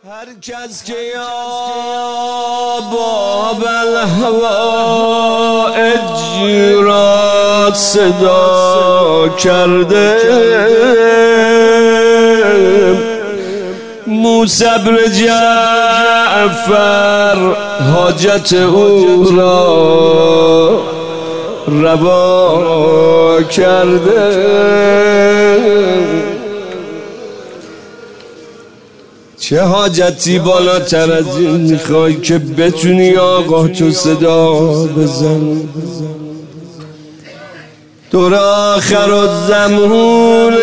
هر کس که یا باب الهوائج را صدا کرده، موسی بن جعفر حاجت او را روا کرده. چه حاجتی بالاتر از این میخوای که بتونی آقا تو صدا بزن؟ دور آخر الزمان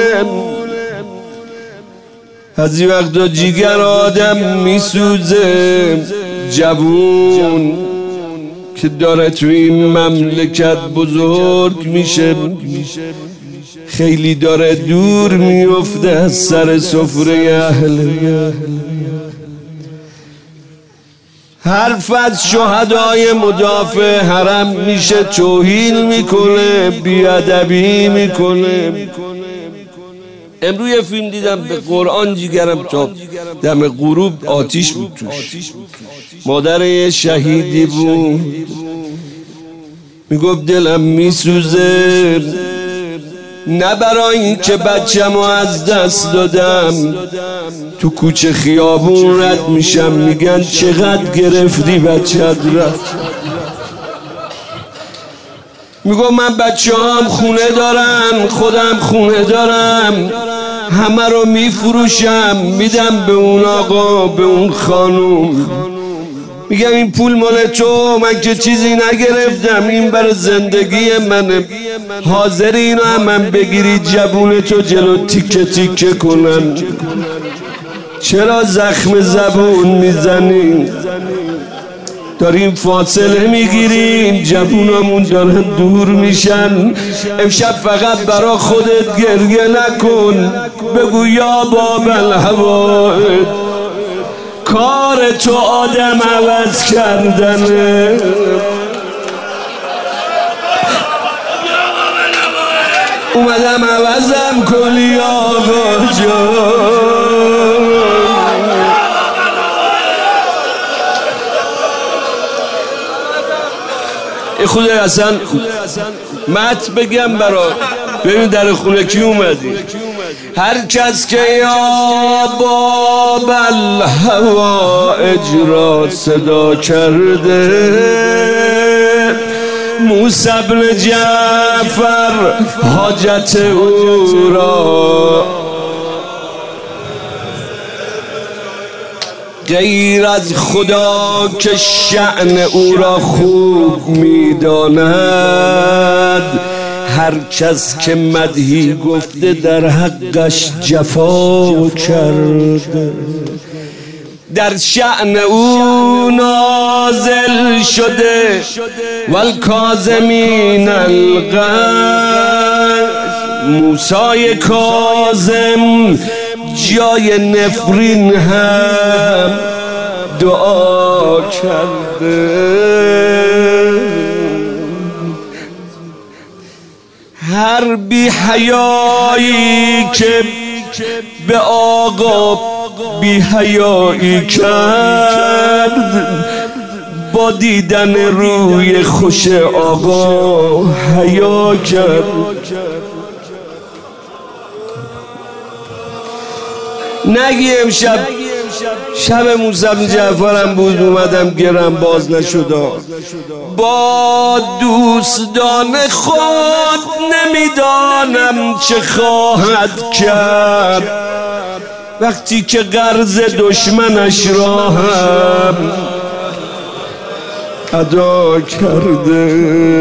از این وقتا جیگر آدم میسوزه، جوون که داره تو این مملکت بزرگ میشه خیلی داره دور میفته از سر سفره اهل. حرف از شهدای مدافع حرم میشه توهین میکنه، بیادبی میکنه. امروز یه فیلم دیدم به قرآن جیگرم تا دم غروب آتیش بود توش. مادر یه شهیدی بود میگفت دلم میسوزه، نه برای این که بچه‌مو از دست دادم، تو کوچه خیابون رد میشم میگن چقدر گرفتی بچه‌ت رفت. میگم من بچه‌هام خونه دارن، خودم خونه دارم، همه رو میفروشم میدم به اون آقا به اون خانوم، میگم این پول مال تو، من که چیزی نگرفتم، این برای زندگی منه، حاضر اینو هم من بگیری جبون تو جلو تیکه تیکه کنن؟ چرا زخم زبون میزنی؟ داریم فاصله میگیریم، جبونمون دارن دور میشن. امشب فقط برا خودت گریه نکن، بگو یا باب الهوائج، کار تو آدم عوض کردنه. اومدم عوضم کنی آقا جان. خود اصلا مت بگم برا ببین در خونه کی اومدی. هر کس که یا باب الهوائج را صدا کرده، موسی بن جعفر حاجت او را، غیر از خدا که شأن او را خوب میداند، هر کس که مدحی گفته در حقش جفا کرده. در شأن او نازل شده والکاظمین الغیظ، موسی کاظم جای نفرین هم دعا کرده. هر بی حیایی که به آقا بی حیایی کرد، با دیدن روی خوش آقا حیا کرد. نگی امشب شب موسی بن جعفرم بود اومدم گرم باز نشد. با دوستان خود نمیدانم چه خواهد کرد، وقتی که قرض دشمنش را هم ادا کرده.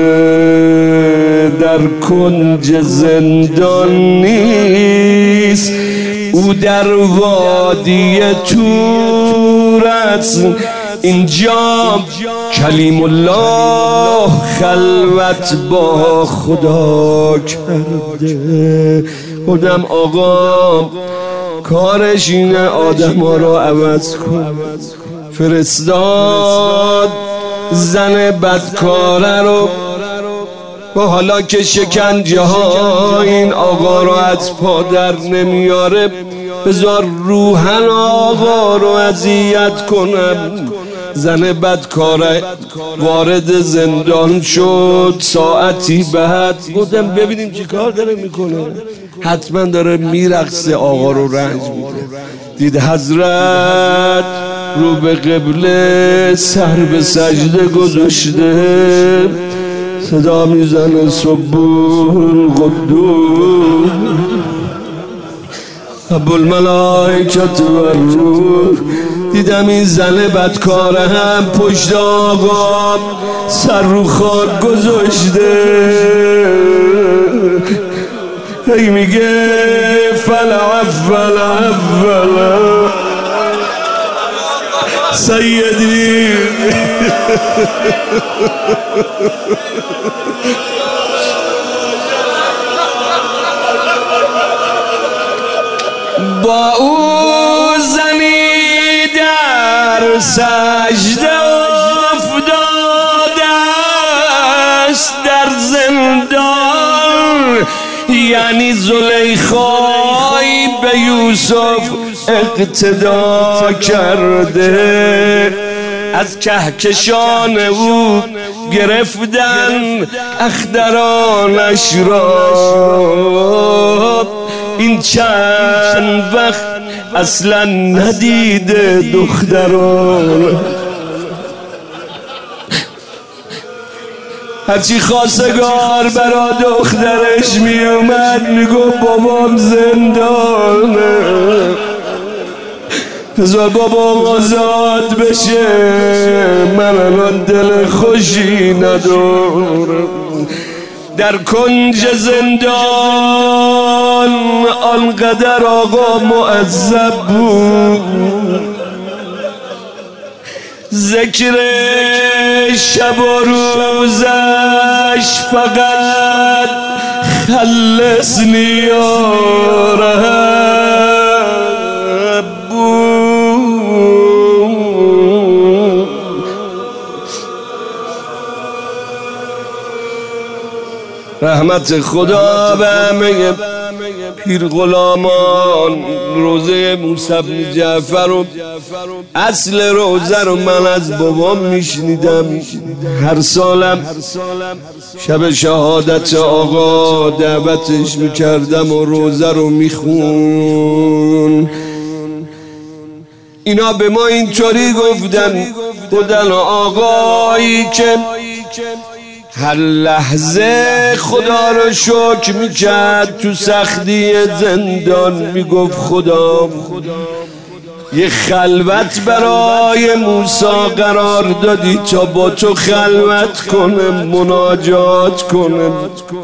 در کنج زندان نیست، او در وادی تور است، اینجا کلیم الله خلوت با خدا کرده. خودم آقا کارش اینه آدم ها رو عوض کن. فرستاد زن بدکاره رو و حالا که شکنجه ها این آقا رو از پا در نمیاره بذار روحن آقا رو اذیت کنم. زن بدکاره وارد زندان شد، ساعتی بعد گفتم ببینیم چی کار داره میکنه، حتما داره میرقصه، آقا رو رنج میده. دید حضرت رو به قبله سر به سجده گذاشته، صدا میزنه سبون قدوس ابوالملائکة و الروح. دیدم این زن بدکاره هم پشت آقا سر رو خاک گذاشته، هی میگه فلعفل سیدی. با او زنی در سجده افتاده است در زندان، یعنی زلیخای به یوسف اقتدا کرده. از کهکشان او گرفتن اخترانش را، این چند وقت اصلا ندیده دختران. هرچی خواستگار برا دخترش می اومد میگو بابام زندانه، بذار بابام آزاد بشه، من الان دل خوشی ندارم. در کنج زندان آنقدر آقا معذب بود، ذکر شب و روزش فقط خلصنی یا رب بود. رحمت خدا به همه پیر غلامان. روزه موسی بن جعفر و اصل روزه رو من از بابام میشنیدم، هر سالم شب شهادت آقا دعوتش میکردم و روزه رو میخون. اینا به ما اینطوری گفتن آقایی که هر لحظه خدا رو شکر میکرد، تو سختی زندان میگفت خدا یه خلوت برای موسی قرار دادی تا با تو خلوت کنه، مناجات کنه.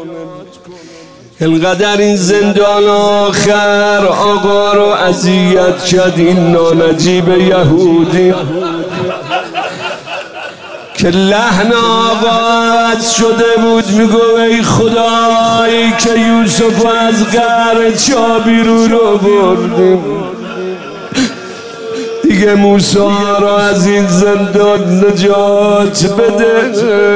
انقدر این زندان آخر آقا رو اذیت کرد این نانجیب یهودی که لحن آغاز شده بود، میگو ای خدایی که یوسف از قعر چا بیرون رو بردیم، دیگه موسی را از این زندان نجات بده.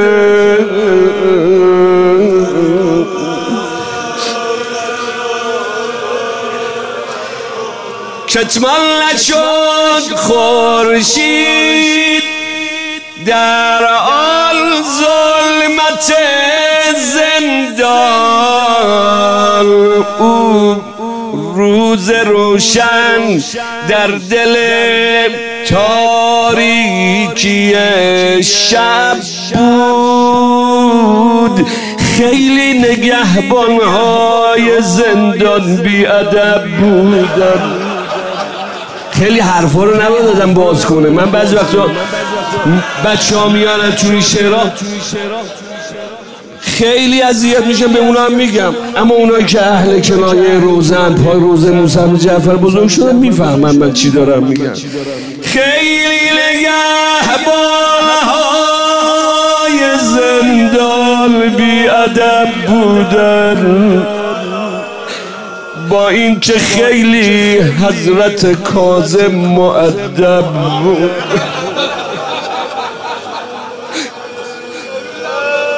کتمان نشد خورشید در آن ظلمت زندان، او روز روشن در دل تاریکی شب بود. خیلی نگهبانهای زندان بی‌ادب بودن، خیلی حرفا رو نباید باز کنه. من بعضی وقتا بچه ها میانن توی شعرها خیلی اذیت میشم، به اونا هم میگم، اما اونایی که اهل کنایه روزن پای روزه موسی بن جعفر بزرگ شدن میفهمن من چی دارم میگم. خیلی نگهبانهای زندان بی‌ادب بودن، با این که خیلی حضرت کاظم مؤدب بود.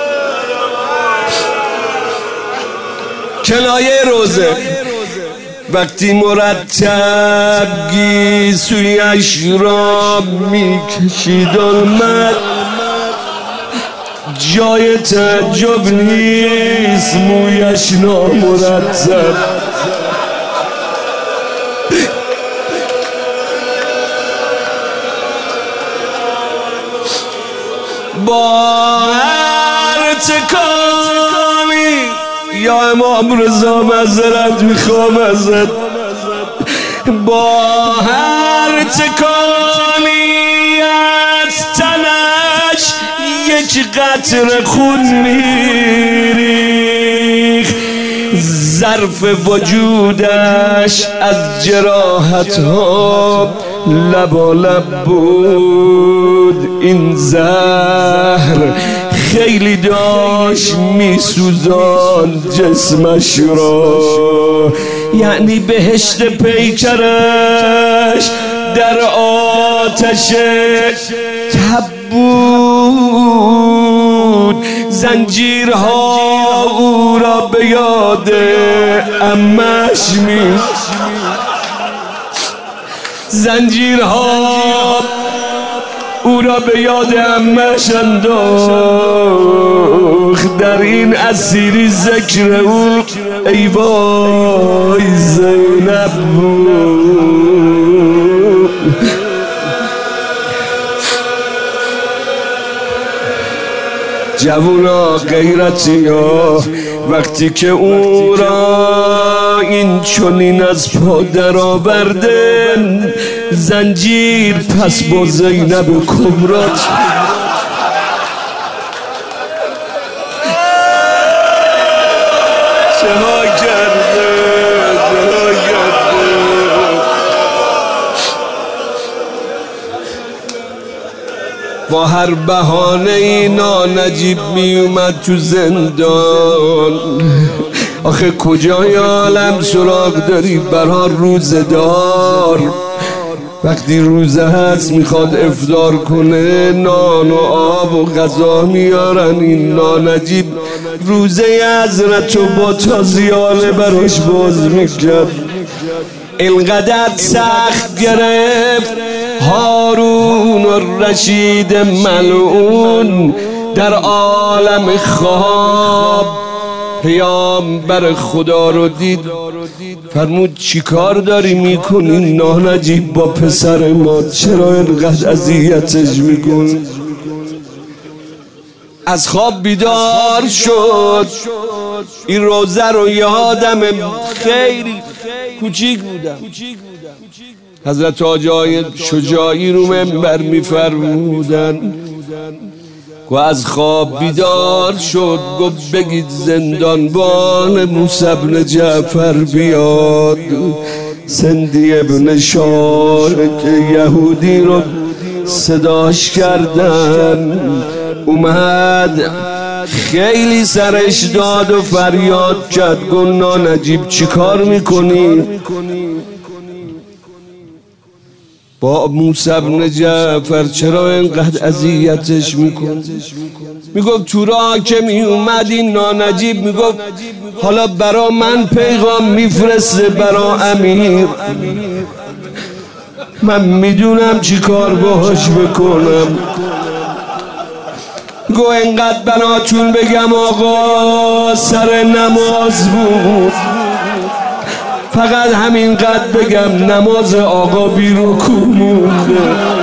کنایه روزه وقتی مرتب گیسویش را میکشید آمد، جای تعجب نیست مویش نامرتب. با هر تکانی یا امام رضا معذرت میخوام ازت، با هر تکانی از تنش یک قطره خون میریخ، ظرف وجودش از جراحتها لبالب بود. این زهر خیلی داشت میسوزان جسمش را، یعنی بهشت پیکرش در آتش تب بود. زنجیرها او را به یاد عمش می، زنجیرها او را به یاد عمش انداخت. در این اسیری ذکر او ای وای زینب بود. جوونا غیرتی ها وقتی که او را این چنین از پا در آوردن، زنجیر پس با زینب کبرا چها کرده، با هر بهانه اینا نجیب می اومد تو زندان. آخه کجای عالم سراغ داری برا روزه دار؟ وقتی روزه هست میخواد افطار کنه، نان و آب و غذا میارن. این نانجیب روزه حضرت و با تازیانه براش باز میکرد. اینقدر سخت گرفت هارون الرشید ملعون در عالم خواب پیامبر خدا رو دید، فرمود چی کار داری میکنی نانجیب با پسر ما؟ چرا اینقدر اذیتش میکن؟ از خواب بیدار شد. این روزه رو یادم خیلی کوچیک بودم، حضرت آقای شجاعی رو منبر میفرمودن و از خواب بیدار شد، گفت بگید زندانبان موسی بن جعفر بیاد. سندی ابن شارک یهودی رو صداش کردن، اومد خیلی سرش داد و فریاد کرد، گفت نانجیب چی کار میکنی؟ با موسی بن جعفر چرا اینقدر اذیتش میکن؟ میگفت تو راه که میومد این نانجیب میگفت حالا برا من پیغام میفرسته برا امیر، من میدونم چی کار باهاش بکنم. گو اینقدر بناتون بگم آقا سر نماز بود، فقط همینقدر بگم نماز آقا بی رکوع مونده.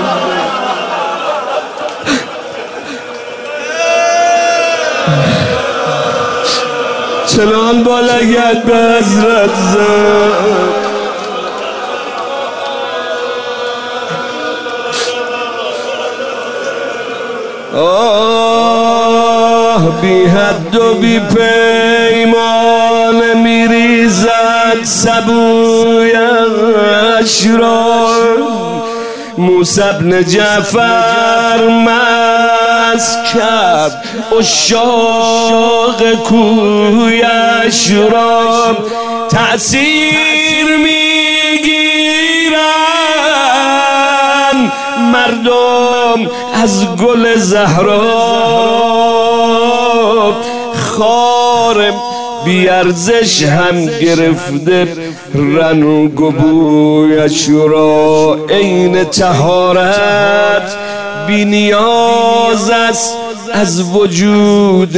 چنان با لگد به حضرت زد، آه بی حد و بی پیمان میریزد سبویش را. موسی بن جعفر مست کرد عشاق کویش را، تأثیر میگیرن مردم از گل زهرا. خار بیارزش هم گرفته رنگ و بویش را، عین طهارت بی نیاز است از وجود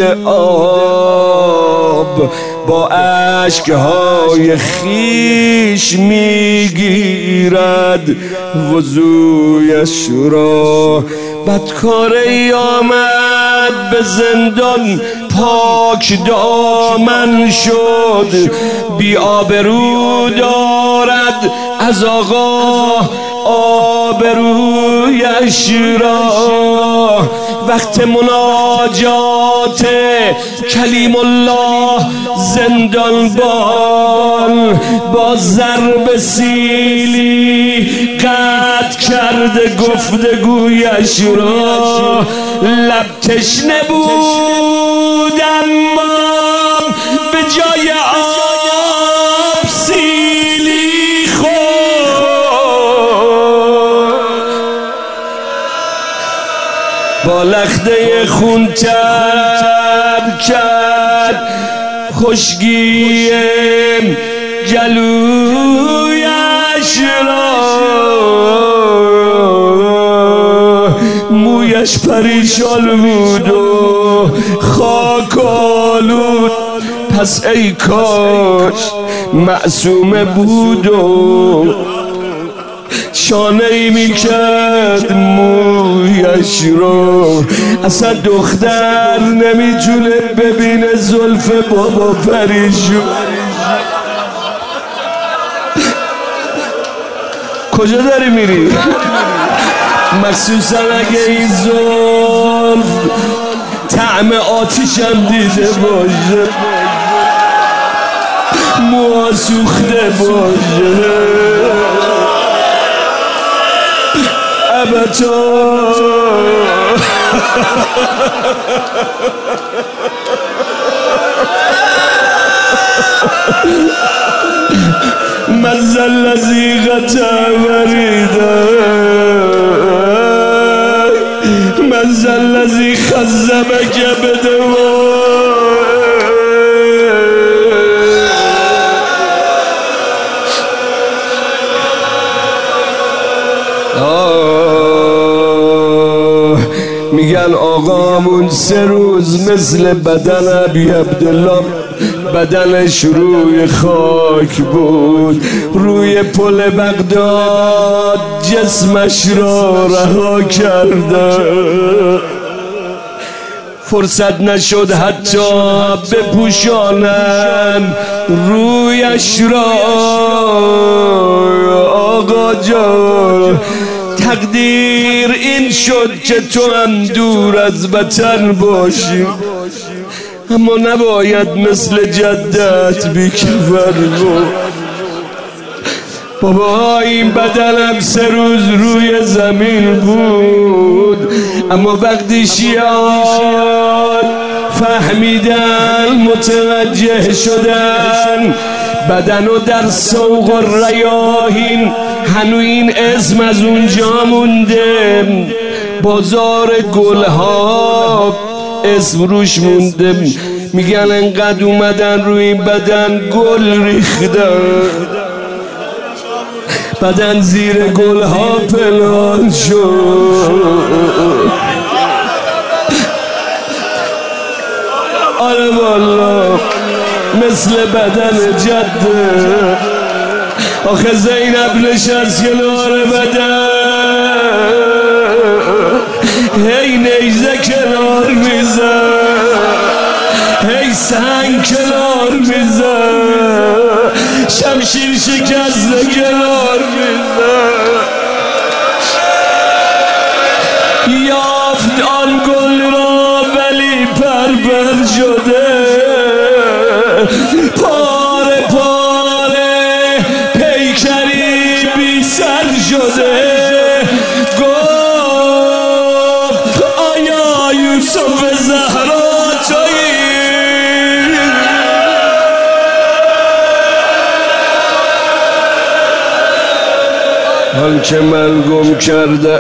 آب. با اشکهای خیش میگیرد وضویش را. بدکاری آمد به زندان پاک دامن شد، بی آبرو دارد از آقا آبرویش را. وقت مناجات کلیم الله زندان بان، با ضرب سیلی قطع کرده گفتگویش را. لب تشنه بود اما به جای آب سیلی خورد، با لخته خون تب کرد خشکی گلویش را. مویش پریشان بود و خاک آلود، پس ای کاش معصومه بود و شانه ای میکرد مویش رو. اصلا دختر نمیتونه ببینه زلف بابا پریشون. کجا داری میری؟ مخصوصا اگه این زلف طعم آتیشم دیده باشه، موها سوخته باشه، ابدا من ذا الذی قطع وریده، من ذا الذی خذبک بدوا. میگن آقامون 3 روز مثل بدن ابی عبدالله بدنش روی خاک بود. روی پل بغداد جسمش را رها کرده، فرصت نشد حتی بپوشانن رویش را. آقا جان تقدیر این شد که تو هم دور از وطن باشی، اما نباید مثل جدت بیکفر بود. بابا این بدنم 3 روز روی زمین بود، اما وقتی شیعان فهمیدن متوجه شدن بدنو در سوق و ریاحین، هنو این اسم از اونجا مونده، بازار گلها اسم روش مونده. میگن انقدر اومدن روی این بدن گل ریختن، بدن زیر گلها پنهان شد. آره والا مثل بدن جده. آخه زینب نشست کنار بدن، هی نیزه کنار میزن، هی سنگ کنار میزن، شمشیر شکسته کنار میزن. یافت آن گل را ولی پرپر شده، پاره پاره پیکری بی سر شده. گفت آیا یوسف زهرا تویی؟ حال که من گم کرده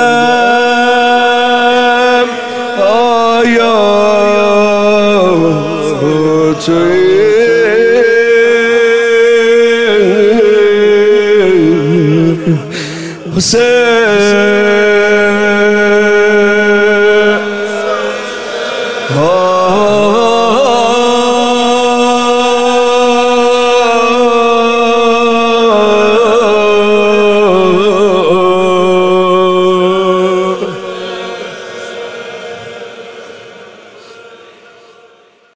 ام، آیا تویی؟ حسین